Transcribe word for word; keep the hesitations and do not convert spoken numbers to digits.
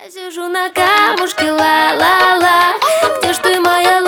Я сижу на камушке, ла-ла-ла. Где ж ты, моя